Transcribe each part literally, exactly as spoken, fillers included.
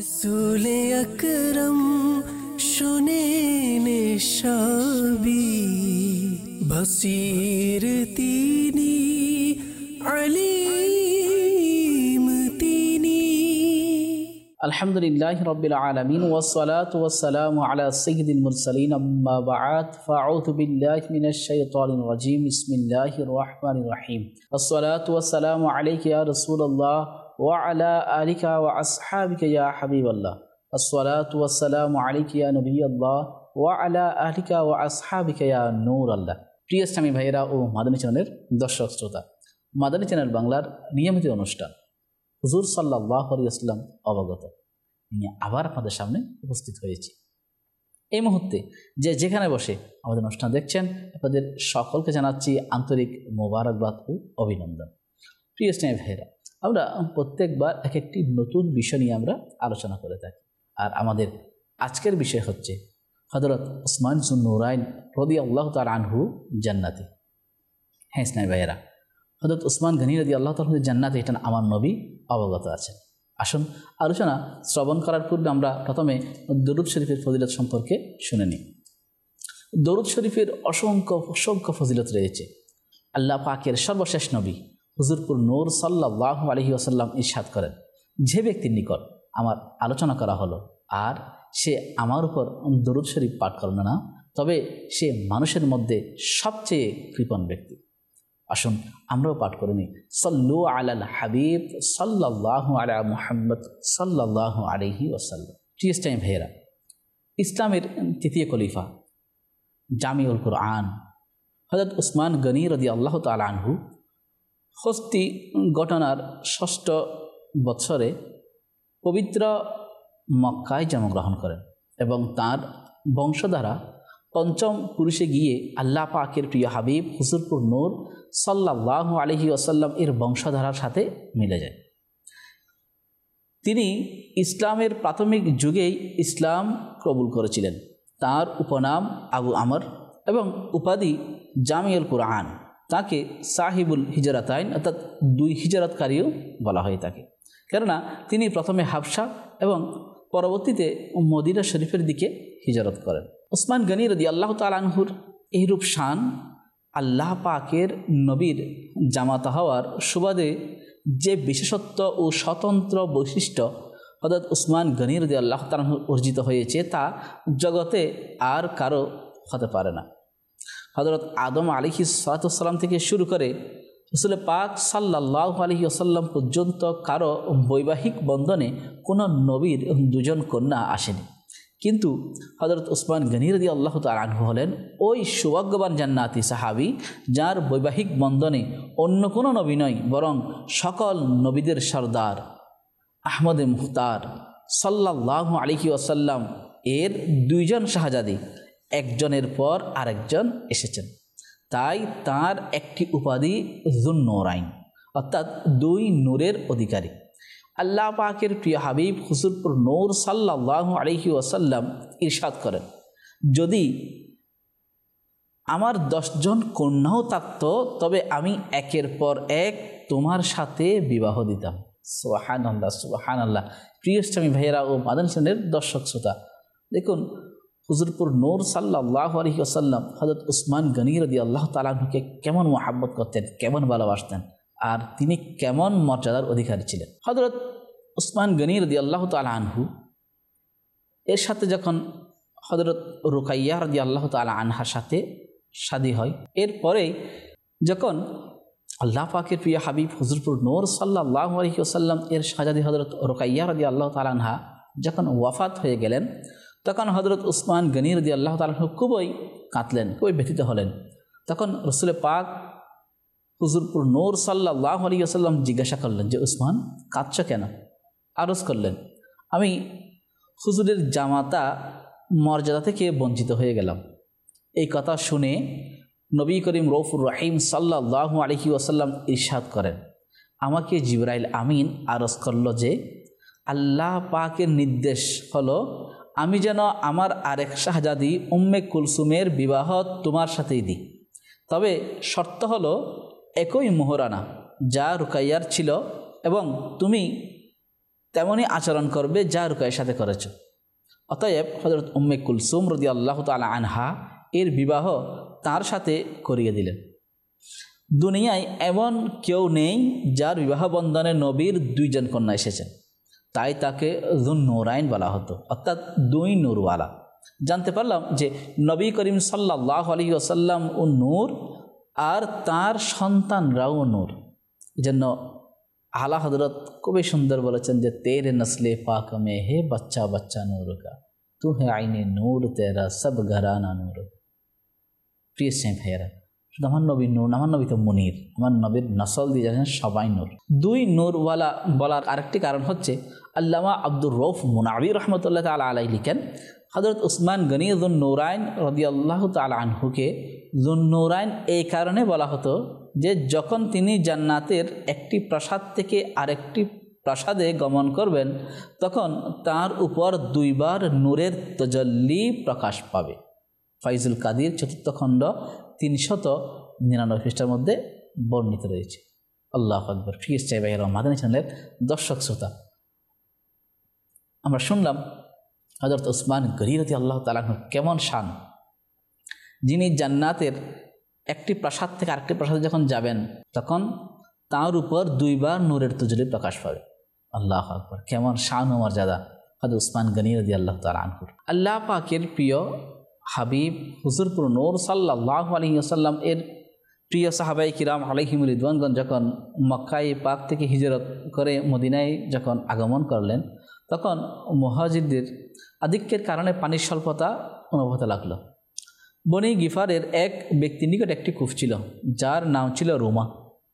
রসূলে আকরম শোনেন সবই, বসির তিনি, আলিম তিনি। আলহামদুলিল্লাহ রাব্বিল আলামিন ওয়াসসালাতু ওয়াসসালামু আলা সাইয়্যিদিল মুরসালিন, আম্মা বা'দ, ফাআউযু বিল্লাহি মিনাশ শাইতানির রাজীম। বিসমিল্লাহির রাহমানির রহিম। আসসালাতু ওয়াসসালামু আলাইকা ইয়া রাসূলুল্লাহ ওয়া আলা আলিকা ওয়া আসহাবিকা ইয়া হাবিবাল্লাহ। আসসালাতু ওয়াসসালামু আলাইকা ইয়া নবিয়াল্লাহ ওয়া আলা আলিকা ওয়া আসহাবিকা ইয়া নূরাল্লাহ। প্রিয় ইসলামী ভাইয়েরা ও মাদানী চ্যানেলের দর্শক শ্রোতা, মাদানী চ্যানেল বাংলার নিয়মিত অনুষ্ঠান হুজুর সাল্লাল্লাহু আলাইহি ওয়াসাল্লাম অবগত নিয়ে আবার আপনাদের সামনে উপস্থিত হয়েছি। এই মুহূর্তে যে যেখানে বসে আমাদের অনুষ্ঠান দেখছেন, আপনাদের সকলকে জানাচ্ছি আন্তরিক মোবারকবাদ ও অভিনন্দন। প্রিয় ইসলামী ভাইয়েরা, আমরা প্রত্যেকবার এক একটি নতুন বিষয় নিয়ে আমরা আলোচনা করে থাকি, আর আমাদের আজকের বিষয় হচ্ছে হযরত উসমান যুন নূরাইন রাদিয়াল্লাহু তাআলা আনহু জান্নাতি। হ্যাঁ ইসলামী ভাইয়েরা, হযরত উসমান গনি রাদিয়াল্লাহু তাআলা আনহু জান্নাতি, এটা আমার নবী অবগত আছেন। আসুন আলোচনা শ্রবণ করার পূর্বে আমরা প্রথমে দরুদ শরীফের ফজিলত সম্পর্কে শুনে নিই। দরুদ শরীফের অসংখ্য অসংখ্য ফজিলত রয়েছে। আল্লাহ পাকের সর্বশেষ নবী হুজুরপুর নূর সাল্লাল্লাহু আলাইহি ওয়াসাল্লাম ইরশাদ করেন, যে ব্যক্তির নিকট আমার আলোচনা করা হলো আর সে আমার উপর দরুদ শরীফ পাঠ করল না, তবে সে মানুষের মধ্যে সবচেয়ে কৃপণ ব্যক্তি। আসুন আমরাও পাঠ করে নিই, সাল্লু আলাল হাবিব সাল্লাল্লাহু আলা মুহাম্মদ সাল্লাল্লাহু আলাইহি ওয়াসাল্লাম। প্রিয় ইসলামী ভাইয়েরা, ইসলামের তৃতীয় খলিফা জামিউল কুরআন হযরত উসমান গনি রাদিয়াল্লাহু তাআলা আনহু হস্তি ঘটনার ষষ্ঠ বৎসরে পবিত্র মক্কায় জন্মগ্রহণ করেন এবং তার বংশধারা পঞ্চম পুরুষে গিয়ে আল্লাহ পাকের প্রিয় হাবিব হুজুরপুর নূর সাল্লাল্লাহু আলাইহি ওয়াসাল্লাম এর বংশধারার সাথে মিলে যায়। তিনি ইসলামের প্রাথমিক যুগেই ইসলাম কবুল করেছিলেন। তার উপনাম আবু আমর এবং উপাধি জামিউল কুরআন। তাকে সাহিবুল হিজরাতাইন অর্থাৎ দুই হিজরতকারীও বলা হয়ে থাকে, কেননা তিনি প্রথমে হাবশা এবং পরবর্তীতে মদিনা শরীফের দিকে হিজরত করেন। উসমান গনি রাদিয়াল্লাহু তাআলা আনহুর এইরূপ শান আল্লাহ পাকের নবীর জামাতা হওয়ার সুবাদে যে বিশেষত্ব ও স্বতন্ত্র বৈশিষ্ট্য হযরত উসমান গনি রাদিয়াল্লাহু তাআলা আনহু অর্জিত হয়েছে, তা জগতে আর কারো হতে পারে না। হযরত আদম আলাইহিস সালাতু ওয়াস সালাম থেকে শুরু করে রাসূল পাক সাল্লাল্লাহু আলাইহি ওয়াসাল্লাম পর্যন্ত কারো বৈবাহিক বন্ধনে কোনো নবীর দুজন কন্যা আসেনি, কিন্তু হযরত উসমান গনি রাদিয়াল্লাহু তাআলা আনহু হলেন ওই সৌভাগ্যবান জান্নাতি সাহাবী যার বৈবাহিক বন্ধনে অন্য কোনো নবী নয়, বরং সকল নবীদের সরদার আহমদে মুখতার সাল্লাল্লাহু আলাইহি ওয়াসাল্লাম এর দুইজন শাহজাদী একজনের পর আরেকজন এসেছেন। তাই তার একটি উপাধি যুন নূরাইন, অর্থাৎ দুই নূরের অধিকারী। আল্লাহ পাকের প্রিয় হাবিব হুজুরপুর নূর সাল্লাল্লাহু আলাইহি ওয়াসাল্লাম ইরশাদ করেন, যদি আমার দশজন কন্যাও থাকত তবে আমি একের পর এক তোমার সাথে বিবাহ দিতাম। সুবহানাল্লাহ সুবহানাল্লাহ। প্রিয় ইসলামী ভাইয়েরা ও মাদানী চ্যানেলের দর্শক শ্রোতা, দেখুন হুজুরপুর নূর সাল্লাল্লাহু আলাইহি ওয়াসাল্লাম হযরত উসমান গনি রাদিয়াল্লাহু তাআলা আনহুকে কেমন মুহাব্বত করতেন, কেমন ভালোবাসতেন, আর তিনি কেমন মর্যাদার অধিকারী ছিলেন। হযরত উসমান গনি রাদিয়াল্লাহু তাআলা আনহু এর সাথে যখন হযরত রুকাইয়া রাদিয়াল্লাহু তাআলা আনহার সাথে শাদী হয়, এরপরে যখন আল্লাহ পাকের প্রিয় হাবিব হুজুরপুর নূর সাল্লাল্লাহু আলাইহি ওয়াসাল্লাম এর শাহজাদী হযরত রুকাইয়া রাদিয়াল্লাহু তাআলা আনহা যখন ওয়াফাত হয়ে গেলেন, তখন হযরত উসমান গনি রাদিয়াল্লাহু তাআলা আনহু খুবই কাঁদলেন, খুবই ব্যথিত হলেন। তখন রাসূল পাক হুজুরপুর নূর সাল্লাল্লাহু আলাইহি ওয়াসাল্লাম জিজ্ঞাসা করলেন যে উসমান, কাঁদছ কেন? আরজ করলেন, আমি হুজুরের জামাতা মর্যাদা থেকে বঞ্চিত হয়ে গেলাম। এই কথা শুনে নবী করিম রউফুর রহিম সাল্লাল্লাহু আলাইহি ওয়াসাল্লাম ইরশাদ করেন, আমাকে জিবরাইল আমিন আরজ করল যে আল্লাহ পাকের নির্দেশ হলো আমি যেন আমার আরেক শাহজাদি উম্মে কুলসুমের বিবাহ তোমার সাথেই দিই, তবে শর্ত হলো একই মোহরানা যা রুকাইয়ার ছিল এবং তুমি তেমনই আচরণ করবে যা রুকাইয়ের সাথে করেছ। অতএব হযরত উম্মে কুলসুম রাদিয়াল্লাহু তাআলা আনহা এর বিবাহ তার সাথে করিয়ে দিলেন। দুনিয়ায় এমন কেউ নেই যার বিবাহ বন্ধনে নবীর দুইজন কন্যা এসেছেন, তাই তাকে যুন-নূরাইন বলা হতো, অর্থাৎ দুই নূরওয়ালা। জানতে পারলাম যে নবী করিম সাল্লাল্লাহু আলাইহি ওয়াসাল্লাম ও নূর, আর তার সন্তানরাও নূর। এজন্য আলা হযরত খুবই সুন্দর বলেছেন যে তেরে নসলে পাক মে হে বাচ্চা বাচ্চা নূর কা, তু হে আইনে নূর তেরা সব ঘরানা নূর। প্রিয় স্নেহ ভাইয়েরা, শুধু আমার নবী নূর, আমার নবী তো মুনির, আমার নবীর নসল দিয়ে যাচ্ছেন সবাই নূর। দুই নূরওয়ালা বলার আরেকটি কারণ হচ্ছে আল্লামা আব্দুর রউফ মুনাবি রহমতুল্লাহ তাআলা আলাইহি লিখেন, হযরত উসমান গনি যুন-নূরাইন রাদিয়াল্লাহু তাআলা আনহুকে যুন-নূরাইন এই কারণে বলা হতো যে যখন তিনি জান্নাতের একটি প্রাসাদ থেকে আরেকটি প্রাসাদে গমন করবেন তখন তার উপর দুইবার নূরের তাজাল্লি প্রকাশ পাবে। ফাইজুল কাদির চতুর্থ খণ্ড তিনশত নিরানব্বই পৃষ্ঠার মধ্যে বর্ণিত রয়েছে। আল্লাহু আকবার। ফিস চাই ভাইয়ের মাদানী চ্যানেলের দর্শক শ্রোতা, আমরা শুনলাম হযরত উসমান গনি রাদিয়াল্লাহু তাআলা আনহু কেমন শান, যিনি জান্নাতের একটি প্রাসাদ থেকে আরেকটি প্রাসাদে যখন যাবেন তখন তার উপর দুইবার নূরের তাজাল্লি প্রকাশ পাবে। আল্লাহু আকবার, কেমন শান ও মর্যাদা হযরত উসমান গনি রাদিয়াল্লাহু তাআলা আনহুর। আল্লাহ পাকের প্রিয় হাবিব হুজুরপুর নূর সাল্লাল্লাহু আলাইহি ওয়াসাল্লাম এর প্রিয় সাহাবাই কিরাম আলাইহিমুর রিদওয়ানগণ যখন মক্কায় পাক থেকে হিজরত করে মদিনায় যখন আগমন করলেন তখন মুহাজিরদের আধিক্যের কারণে পানির স্বল্পতা অনুভূত হতে লাগলো। বনি গিফারের এক ব্যক্তির নিকট একটি কূপ ছিল যার নাম ছিল রুমা।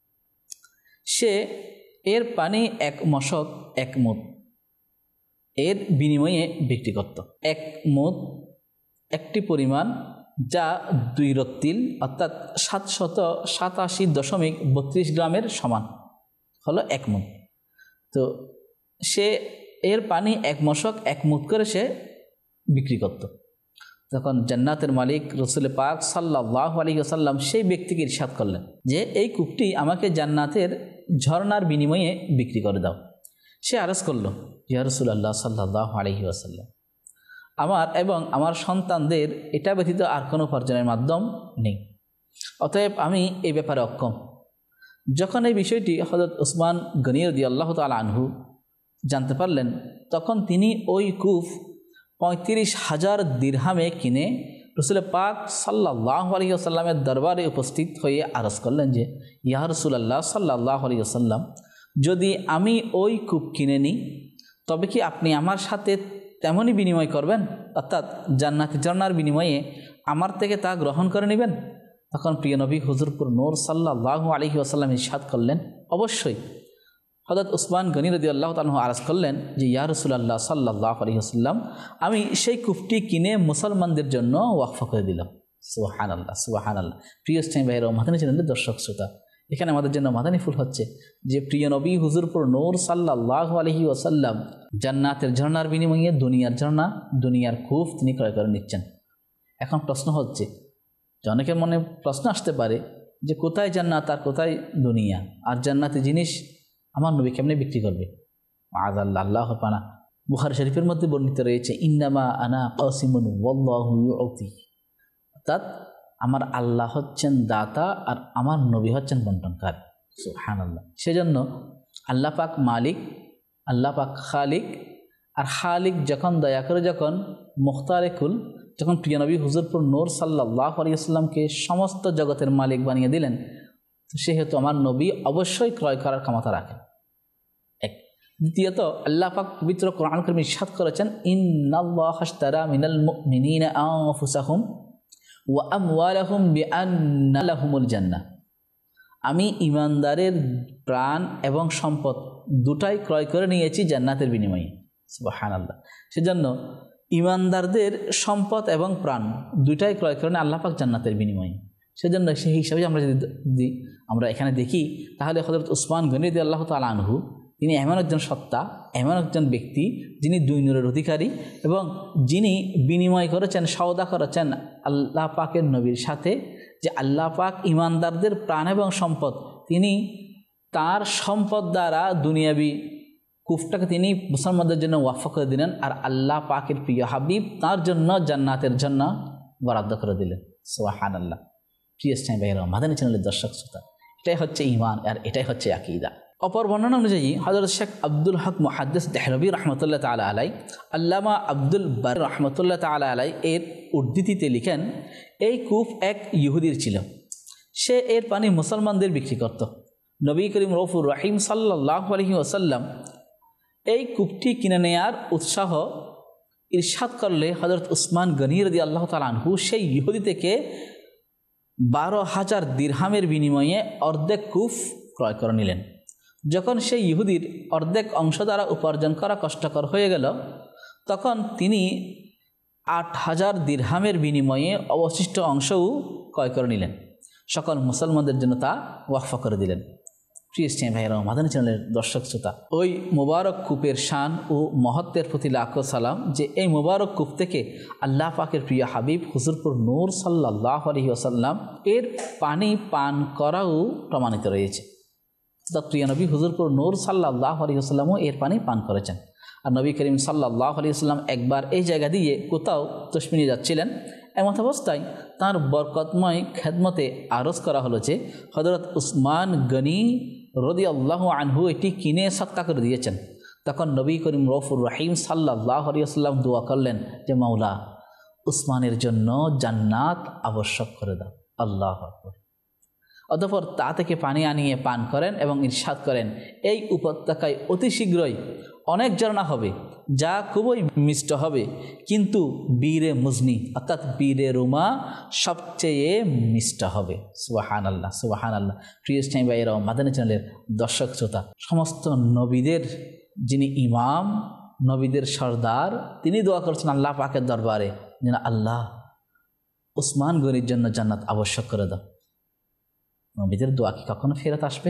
সে এর পানি এক মশক এক মুদ এর বিনিময়ে বিক্রি করত। এক মুদ একটি পরিমাণ যা দুই রত্তিল অর্থাৎ সাতশত সাতাশি দশমিক বত্রিশ গ্রামের সমান হলো এক মুদ। তো সে এর পানি এক মশক এক মুদ করে সে বিক্রি করত। তখন জান্নাতের মালিক রাসূল পাক সাল্লাল্লাহু আলাইহি ওয়াসাল্লাম সেই ব্যক্তিকে ইরশাদ করলেন যে এই কূপটি আমাকে জান্নাতের ঝর্ণার বিনিময়ে বিক্রি করে দাও। সে আরজ করল, ইয়া রাসূলুল্লাহ সাল্লাল্লাহু আলাইহি ওয়াসাল্লাম, আমার এবং আমার সন্তানদের এটা ব্যতীত আর কোনো উপার্জনের মাধ্যম নেই, অতএব আমি এই ব্যাপারে অক্ষম। যখন এই বিষয়টি হযরত উসমান গনি রাদিয়াল্লাহু তাআলা আনহু জানতে পারলেন তখন তিনি ওই কূপ পঁয়ত্রিশ হাজার দিরহামে কিনে রাসূল পাক সাল্লাল্লাহু আলাইহি ওয়াসাল্লামের দরবারে উপস্থিত হয়ে আরজ করলেন যে ইয়া রাসূলুল্লাহ সাল্লাল্লাহু আলাইহি ওয়াসাল্লাম, যদি আমি ওই কূপ কিনে নিই তবে কি আপনি আমার সাথে তেমনই বিনিময় করবেন, অর্থাৎ জান্নাতি ঝর্ণার বিনিময়ে আমার থেকে তা গ্রহণ করে নেবেন? তখন প্রিয় নবী হুজুরপুর নূর সাল্লাল্লাহু আলাইহি ওয়াসাল্লাম ইরশাদ করলেন, অবশ্যই। হযরত উসমান গনি রাদিয়াল্লাহু তাআলা আনহু আরজ করলেন যে ইয়া রাসূলুল্লাহ সাল্লাল্লাহু আলাইহি ওয়াসাল্লাম, আমি সেই কূপটি কিনে মুসলমানদের জন্য ওয়াকফ করে দিলাম। সুবহানাল্লাহ, সুবহানাল্লাহ। প্রিয় স্নেহ ভাইয়েরা, মাদানী চ্যানেলের দর্শক শ্রোতা, এখানে আমাদের জন্য মাদানী ফুল হচ্ছে যে প্রিয় নবী হুজুরপুর নূর সাল্লাল্লাহু আলাইহি ওয়াসাল্লাম জান্নাতের ঝর্ণার বিনিময়ে দুনিয়ার ঝর্ণা, দুনিয়ার কূপ তিনি ক্রয় করে নিচ্ছেন। এখন প্রশ্ন হচ্ছে যে অনেকের মনে প্রশ্ন আসতে পারে যে কোথায় জান্নাত আর কোথায় দুনিয়া, আর জান্নাতি জিনিস আমার নবী কেমনে বিক্রি করবে? মাআযাল্লাহ, আল্লাহু পানা। বুখারী শরীফের মধ্যে বর্ণিত রয়েছে, ইন্নামা আনা কাসিমুন ওয়াল্লাহু ইউতি, অর্থাৎ আমার আল্লাহ হচ্ছেন দাতা আর আমার নবী হচ্ছেন বন্টনকার। সুবহানাল্লাহ। সেজন্য আল্লাহ পাক মালিক, আল্লাহ পাক খালিক, আর খালিক যখন দয়া করে যখন মুখতারে কুল যখন প্রিয় নবী হুজুরপুর নূর সাল্লাল্লাহু আলাইহি ওয়াসাল্লামকে সমস্ত জগতের মালিক বানিয়ে দিলেন, তো সেহেতু আমার নবী অবশ্যই ক্রয় করার ক্ষমতা রাখেন। এক। দ্বিতীয়ত আল্লাহ পাক পবিত্র কোরআন কারীমে ইরশাদ করেছেন, ইন্নাল্লাহা আশতারা মিনাল মুমিনিনা আনফুসাহুম ওয়া আমওয়ালাহুম বিআন্না লাহুমুল জান্নাহ, আমি ইমানদারের প্রাণ এবং সম্পদ দুটাই ক্রয় করে নিয়েছি জান্নাতের বিনিময়ে। সুবহানাল্লাহ। সেজন্য ইমানদারদের সম্পদ এবং প্রাণ দুটাই ক্রয় করে আল্লাহ পাক জান্নাতের বিনিময়ে। সেজন্য সেই হিসাবে আমরা যদি আমরা এখানে দেখি তাহলে হযরত উসমান গনি রাদিয়াল্লাহু তাআলা আনহু তিনি এমন একজন সত্তা, এমন একজন ব্যক্তি যিনি দুই নূরের অধিকারী এবং যিনি বিনিময় করেছেন, সওদা করেছেন আল্লাহ পাকের নবীর সাথে, যে আল্লাহ পাক ইমানদারদের প্রাণ এবং সম্পদ তিনি তার সম্পদ দ্বারা দুনিয়াবি কূপটাকে তিনি মুসলমানদের জন্য ওয়াকফ করে দিলেন, আর আল্লাহ পাকের প্রিয় হাবিব তার জন্য জান্নাতের জন্য বরাদ্দ করে দিলেন। সুবহানাল্লাহ। প্রিয় ইসলামী ভাইয়েরা, মাদানী চ্যানেলের দর্শক শ্রোতা, এটাই হচ্ছে ঈমান, আর এটাই হচ্ছে আকীদা। অপর বর্ণনা অনুযায়ী হযরত শেখ আব্দুল হক মুহাদ্দিস দেহলভী রহমতুল্লাহ তাআলা আলাই, আল্লামা আব্দুল বার রহমতুল্লাহ তাআলা আলাই এর উদ্ধৃতিতে লিখেন, এই কূপ এক ইহুদির ছিল, সে এর পানি মুসলমানদের বিক্রি করত। নবী করিম রউফুর রহিম সাল্লাল্লাহু আলাইহি ওয়াসাল্লাম এই কূপটি কিনে নেয়ার উৎসাহ ইরশাদ করলে হযরত উসমান গনি রাদিয়াল্লাহু তাআলা আনহু সেই ইহুদি থেকে বারো হাজার দিরহামের বিনিময়ে অর্ধেক কূপ ক্রয় করে নিলেন। যখন সেই ইহুদির অর্ধেক অংশ দ্বারা উপার্জন করা কষ্টকর হয়ে গেল, তখন তিনি আট হাজার দিরহামের বিনিময়ে অবশিষ্ট অংশও ক্রয় করে নিলেন, সকল মুসলমানদের জন্য তা ওয়াকফ করে দিলেন। প্রিয় ইসলামী ভাইয়েরা, মাদানী চ্যানেলের দর্শক শ্রোতা, ওই মোবারক কূপের শান ও মহত্বের প্রতি লাখো সালাম যে এই মোবারক কূপ থেকে আল্লাহ পাকের প্রিয় হাবিব হুজুরপুর নূর সাল্লাল্লাহু আলাইহি ওয়াসাল্লাম এর পানি পান করাও প্রমাণিত রয়েছে। প্রিয় নবী হুজুরপুর নূর সাল্লাল্লাহু আলাইহি ওয়াসাল্লামও এর পানি পান করেছেন। আর নবী করিম সাল্লাল্লাহু আলাইহি ওয়াসাল্লাম একবার এই জায়গা দিয়ে কোথাও তশমি নিয়ে যাচ্ছিলেন, এমন অবস্থায় তাঁর বরকতময় খেদমতে আরজ করা হলো যে হযরত উসমান গনি রাদিয়াল্লাহু আনহু এটি কিনে সদকা করে দিয়েছেন। তখন নবী করিম রউফুর রহিম সাল্লাল্লাহু আলাইহি ওয়াসাল্লাম দোয়া করলেন যে মাওলা, উসমানের জন্য জান্নাত আবশ্যক করে দাও। আল্লাহু আকবার। অতঃপর তা থেকে পানি আনিয়ে পান করেন এবং ইরশাদ করেন, এই উপত্যকায় অতি শীঘ্রই অনেক ঝরনা হবে যা খুবই মিষ্ট হবে, কিন্তু বীরে মুজনি অর্থাৎ বীরে রুমা সবচেয়ে মিষ্ট হবে। সুবহানাল্লাহ, সুবহানাল্লাহ। প্রিয় ইসলামী ভাইয়েরা, মাদানী চ্যানেলের দর্শক শ্রোতা, সমস্ত নবীদের যিনি ইমাম, নবীদের সর্দার, তিনি দোয়া করছেন আল্লাহ পাকের দরবারে যেন আল্লাহ উসমান গনির জন্য জান্নাত আবশ্যক করে দাও। নবীদের দোয়া কি কখনো ফেরত আসবে?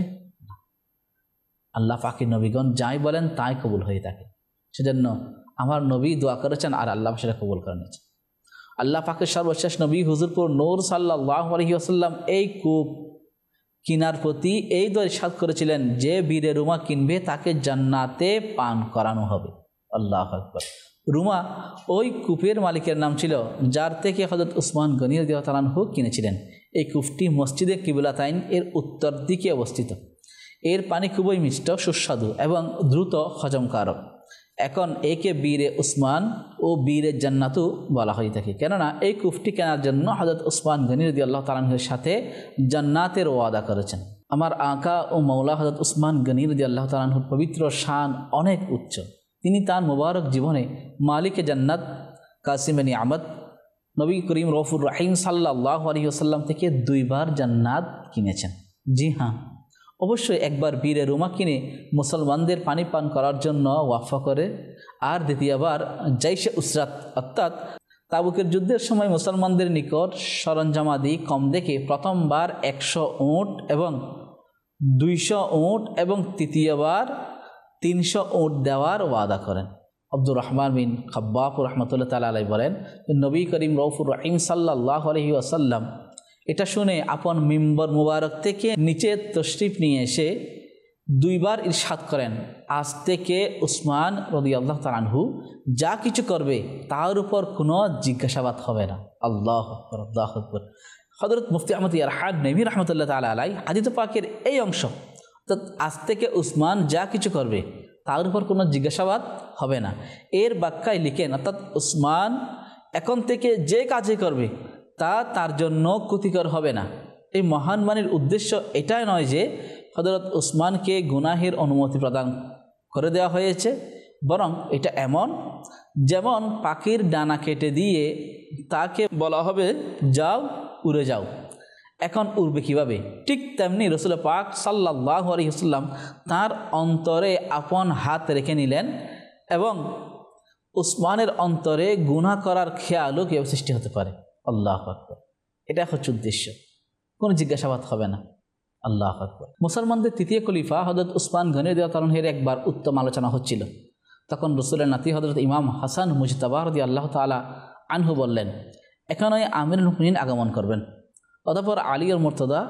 আল্লাহ পাকের নবীগণ যাই বলেন তাই কবুল হয়ে থাকে। সেজন্য আমার নবী দোয়া করেছেন আর আল্লাহ সেটা কবুল করে নিয়েছেন। আল্লাহ পাকের সর্বশেষ নবী হুজুরপুর নূর সাল্লাল্লাহু আলাইহি ওয়াসাল্লাম এই কূপ কিনার প্রতি এই দোয়া ইরশাদ করেছিলেন যে বীরে রুমা কিনবে তাকে জান্নাতে পান করানো হবে। আল্লাহু আকবার। রুমা ওই কূপের মালিকের নাম ছিল, যার থেকে হযরত উসমান গনি রাদিয়াল্লাহু তাআলা আনহু কিনেছিলেন। এই কূপটি মসজিদে কিবলাতাইন এর উত্তর দিকে অবস্থিত। এর পানি খুবই মিষ্ট, সুস্বাদু এবং দ্রুত হজমকারক। এখন একে বীরে উসমান ও বীরে জান্নাতও বলা হয়ে থাকে, কেননা এই কূপটি কেনার জন্য হযরত উসমান গনি রাদিয়াল্লাহু তাআলা আনহুর সাথে জান্নাতের ওয়াদা করেছেন। আমার আকা ও মৌলা হযরত উসমান গনি রাদিয়াল্লাহু তাআলা আনহুর পবিত্র শান অনেক উচ্চ। তিনি তার মুবারক জীবনে মালিকে জান্নাত কাসিমে নিয়ামত নবী করিম রউফুর রহিম সাল্লাল্লাহু আলাইহি ওয়াসাল্লাম থেকে দুইবার জান্নাত কিনেছেন। জি হ্যাঁ, অবশ্যই একবার বীরে রুমা কিনে মুসলমানদের পানি পান করার জন্য ওয়াকফ করে, আর দ্বিতীয়বার জাইশে উসরাত অর্থাৎ তাবুকের যুদ্ধের সময় মুসলমানদের নিকট সরঞ্জামাদি কম দেখে প্রথমবার একশো উট এবং দুইশো উট এবং তৃতীয়বার তিনশো উট দেওয়ার ওয়াদা করেন। আব্দুর রহমান বিন খাব্বাব রহমতুল্লাহ তাআলা আলাইহি বলেন, নবী করিম রউফুর রহিম সাল্লাল্লাহু আলাইহি ওয়াসাল্লাম এটা শুনে আপন মিম্বর মুবারক থেকে নিচে তশরিফ নিয়ে এসে দুইবার ইরশাদ করেন, আজ থেকে উসমান রাদিয়াল্লাহু তাআলা আনহু যা কিছু করবে তার উপর কোনো জিজ্ঞাসাবাদ হবে না। আল্লাহু আকবার, আল্লাহু আকবার। হযরত মুফতি আহমদ ইয়ারহাদ নবী রহমতুল্লাহ তাআলা আলাইহি হাদিস পাকের এই অংশ, অর্থাৎ আজ থেকে উসমান যা কিছু করবে তার উপর কোনো জিজ্ঞাসাবাদ হবে না, এর ব্যাখ্যায় লিখেন, অর্থাৎ উসমান এখন থেকে যে কাজে করবে তা তার জন্য ক্ষতিকর হবে না। এই মহান বাণীর উদ্দেশ্য এটাই নয় যে হযরত উসমানকে গুনাহের অনুমতি প্রদান করে দেওয়া হয়েছে, বরং এটা এমন যেমন পাখির ডানা কেটে দিয়ে তাকে বলা হবে যাও উড়ে যাও। এখন উড়বে কিভাবে? ঠিক তেমনি রাসূল পাক সাল্লাল্লাহু আলাইহি ওয়াসাল্লাম তার অন্তরে আপন হাত রেখে নিলেন এবং উসমানের অন্তরে গুনাহ করার খেয়ালও কীভাবে সৃষ্টি হতে পারে। আল্লাহু আকবার। এটা হচ্ছে উদ্দেশ্য, কোনো জিজ্ঞাসাবাদ হবে না। আল্লাহু আকবার। মুসলমানদের তৃতীয় খলিফা হযরত উসমান গনি রাদিয়াল্লাহু তাআলা আনহুর একবার উত্তম আলোচনা হচ্ছিল। তখন রাসূলের নাতি হযরত ইমাম হাসান মুজতাবা রাদিয়াল্লাহু তাআলা আনহু বললেন, এখানে আমিরুল মুমিনিন আগমন করবেন। অতঃপর আলী আর মুর্তদা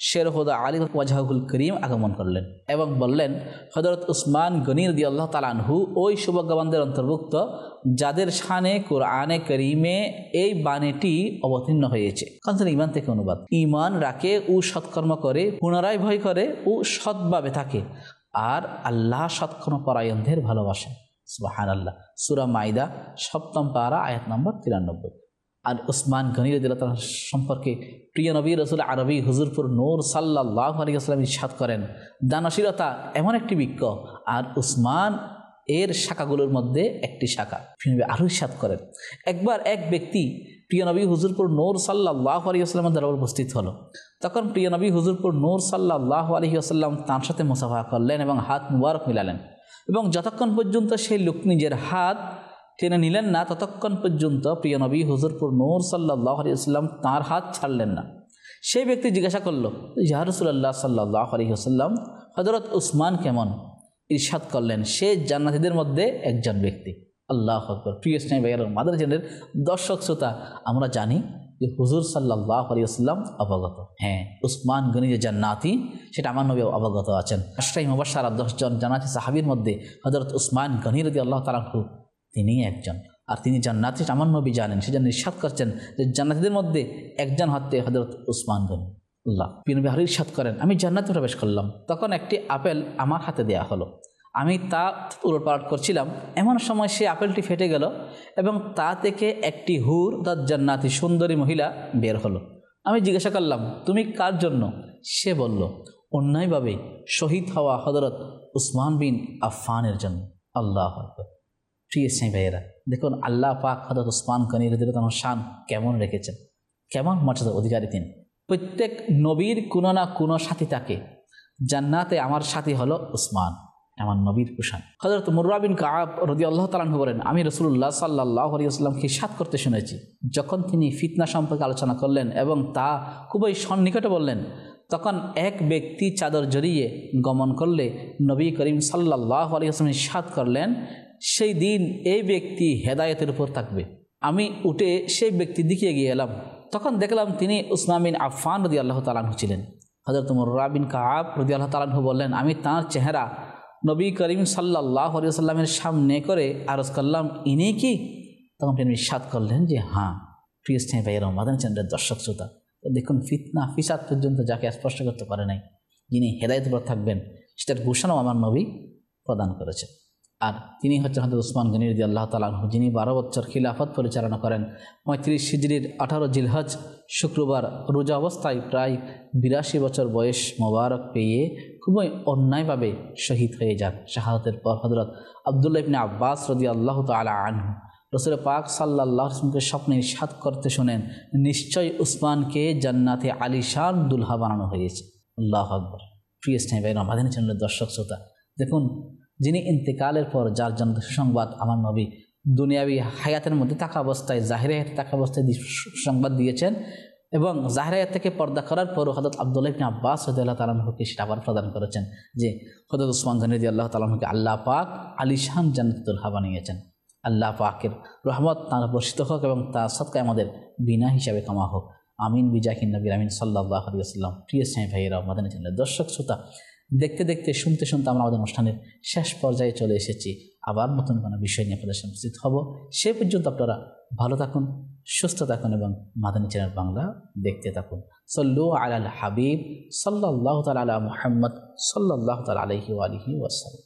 শের খোদা আলী ওয়াজহুল করিম আগমন করলেন এবং বললেন, হযরত উসমান গনি রাদিয়াল্লাহু তাআলা আনহু ওই সৌভাগ্যবানদের অন্তর্ভুক্ত যাদের শানে কোরআনে করিমে এই বাণীটি অবতীর্ণ হয়েছে। কারণ ঈমান থেকে অনুবাদ, ঈমান রাখে ও সৎকর্ম করে, পুনরায় ভয় করে ও সৎভাবে থাকে, আর আল্লাহ সৎকর্ম পরায়ণদের ভালোবাসেন। সুবহানাল্লাহ। সূরা মাইদা সপ্তম পারা আয়াত নম্বর তিরানব্বই। আর উসমান গনি রাদিয়াল্লাহু তাআলা সম্পর্কে প্রিয় নবী রাসূল আরবি হুজুরপুর নূর সাল্লাল্লাহু আলাইহি ওয়াসাল্লাম ইরশাদ করেন, দানশীলতা এমন একটি বৃক্ষ, আর উসমান এর শাখাগুলোর মধ্যে একটি শাখা। প্রিয় নবী আরও ইরশাদ করেন, একবার এক ব্যক্তি প্রিয় নবী হুজুরপুর নূর সাল্লাল্লাহু আলাইহি ওয়াসাল্লামের দরবারে উপস্থিত হলো। তখন প্রিয় নবী হুজুরপুর নূর সাল্লাল্লাহু আলাইহি ওয়াসাল্লাম তাঁর সাথে মুসাফা করলেন এবং হাত মুবারক মিলালেন, এবং যতক্ষণ পর্যন্ত সেই লোক নিজের হাত টেনে নিলেন না ততক্ষণ পর্যন্ত প্রিয় নবী হুজুরপুর নূর সাল্লাল্লাহু আলাইহি ওয়াসাল্লাম তাঁর হাত ছাড়লেন না। সেই ব্যক্তি জিজ্ঞাসা করল, ইয়া রাসূলুল্লাহ সাল্লাল্লাহু আলাইহি ওয়াসাল্লাম, হযরত উসমান কেমন? ইরশাদ করলেন, সে জান্নাতীদের মধ্যে একজন ব্যক্তি। আল্লাহু আকবার। প্রিয় স্নেহ ভাইয়েরা, মাদার চ্যানেলের দর্শক শ্রোতা, আমরা জানি যে হুজুর সাল্লাল্লাহু আলাইহি ওয়াসাল্লাম অবগত। হ্যাঁ, উসমান গনি যে জান্নাতি সেটা আমার নবী অবগত আছেন। আশরায়ে মুবাশশারা দশজন জান্নাতি সাহাবীর মধ্যে হযরত উসমান গনি রাদিয়াল্লাহু তাআলা আনহু তিনি একজন, আর তিনি জান্নাতি আমার নবী জানেন। সেজন্য ইরশাদ করছেন যে জান্নাতীদের মধ্যে একজন হতে হযরত উসমান গনি। আল্লাহ নবী আরও ইরশাদ করেন, আমি জান্নাতে প্রবেশ করলাম, তখন একটি আপেল আমার হাতে দেয়া হলো। আমি তা উলটপালট করছিলাম, এমন সময় সে আপেলটি ফেটে গেল এবং তা থেকে একটি হুর অর্থাৎ জান্নাতি সুন্দরী মহিলা বের হলো। আমি জিজ্ঞাসা করলাম, তুমি কার জন্য? সে বলল, অন্যায়ভাবে শহীদ হওয়া হযরত উসমান বিন আফফানের জন্য। আল্লাহু আকবার। প্রিয় স্নেহ ভাইয়েরা, দেখুন আল্লাহ পাক হযরত উসমান গনি রাদিয়াল্লাহু তাআলার শান কেমন রেখেছেন, কেমন মর্যাদার অধিকারী তিনি। প্রত্যেক নবীর কোনো না কোনো সাথী থাকে, জান্নাতে আমার সাথী হলো উসমান, আমার নবীর কুশান। হযরত মুররা বিন কাআব রাদিয়াল্লাহু তাআলা আনহু বলেন, আমি রাসূলুল্লাহ সাল্লাল্লাহু আলাইহি ওয়াসাল্লামকে ইরশাদ করতে শুনেছি, যখন তিনি ফিতনা সম্পর্কে আলোচনা করলেন এবং তা খুবই সন্নিকটে বললেন, তখন এক ব্যক্তি চাদর জড়িয়ে গমন করলে নবী করিম সাল্লাল্লাহু আলাইহি ওয়াসাল্লাম ইরশাদ করলেন, সেই দিন এই ব্যক্তি হেদায়েতের উপর থাকবে। আমি উঠে সেই ব্যক্তির দিকে এগিয়ে এলাম, তখন দেখলাম তিনি উসমান বিন আফফান রাদিয়াল্লাহু তাআলা আনহু ছিলেন। হযরত মুররা বিন কাআব রাদিয়াল্লাহু তাআলা আনহু বললেন, আমি তাঁর চেহারা নবী করিম সাল্লাল্লাহু আলাইহি ওয়াসাল্লামের সামনে করে আরজ করলাম, ইনি কি? তখন তিনি ইরশাদ করলেন যে হ্যাঁ। প্রিয় স্নেহ ভাইয়েরা, মাদানী চ্যানেলের দর্শক শ্রোতা, দেখুন ফিতনা ফিসাদ পর্যন্ত যাকে স্পর্শ করতে পারে নাই, যিনি হেদায়েতের উপর থাকবেন, সেটার ঘোষণাও আমার নবী প্রদান করেছেন। আর তিনি হচ্ছেন হযরত উসমান গনি রাদিয়াল্লাহু তাআলা আনহু, যিনি বারো বছর খিলাফত পরিচালনা করেন। পঁয়ত্রিশ হিজরির আঠারো জিলহজ শুক্রবার রোজা অবস্থায় প্রায় বিরাশি বছর বয়স মোবারক পেয়ে খুবই অন্যায়ভাবে শহীদ হয়ে যান। শাহাদাতের পর হযরত আব্দুল্লাহ ইবনে আব্বাস রাদিয়াল্লাহু তাআলা আনহু রাসূল পাক সাল্লাল্লাহু আলাইহি ওয়াসাল্লামকে স্বপ্নে ইরশাদ করতে শোনেন, নিশ্চয় উসমানকে জান্নাতে আলিশান দুলহা বানানো হয়েছে। আল্লাহু আকবার। প্রিয় স্নেহ ভাইরা, মাদানী চ্যানেলের দর্শক শ্রোতা, দেখুন যিনি ইন্তেকালের পর যার জন্য সুসংবাদ আমার নবী দুনিয়াবী হায়াতের মধ্যে থাকা অবস্থায়, জাহির হায়াতে থাকা অবস্থায় সুসংবাদ দিয়েছেন, এবং জাহির হায়াত থেকে পর্দা করার পরও হযরত আব্দুল্লাহ ইবনে আব্বাস রাদিয়াল্লাহু তাআলা আনহুকে সেটা আবার প্রদান করেছেন যে হযরত উসমান গনি রাদিয়াল্লাহু তাআলা আনহুকে আল্লাহ পাক আলিশান জান্নাতুল দুলহা বানিয়েছেন। আল্লাহ পাকের রহমত তাঁর বর্ষিত হোক এবং তার সদকায় আমাদের বিনা হিসাবে কামা হোক। আমিন বিজাহিন নবী আমিন সাল্লাল্লাহু আলাইহি ওয়াসাল্লাম। প্রিয় স্নেহ ভাইয়েরা, মাদানী চ্যানেলের দর্শক শ্রোতা, দেখতে দেখতে শুনতে শুনতে আমরা আমাদের অনুষ্ঠানের শেষ পর্যায়ে চলে এসেছি। আবার নতুন কোনো বিষয় নিয়ে আপনাদের সামনে উপস্থিত হব। সে পর্যন্ত আপনারা ভালো থাকুন, সুস্থ থাকুন এবং মাদানী চ্যানেল বাংলা দেখতে থাকুন। সল্লু আলাল হাবিব সাল্লাল্লাহু তাআলা আলা মুহাম্মদ সাল্লাল্লাহু তাআলা আলাইহি ওয়া আলিহি ওয়াসাল্লাম।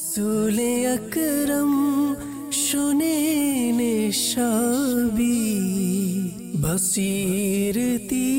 রসূলে আকরম শোনেন সবই বসিরতি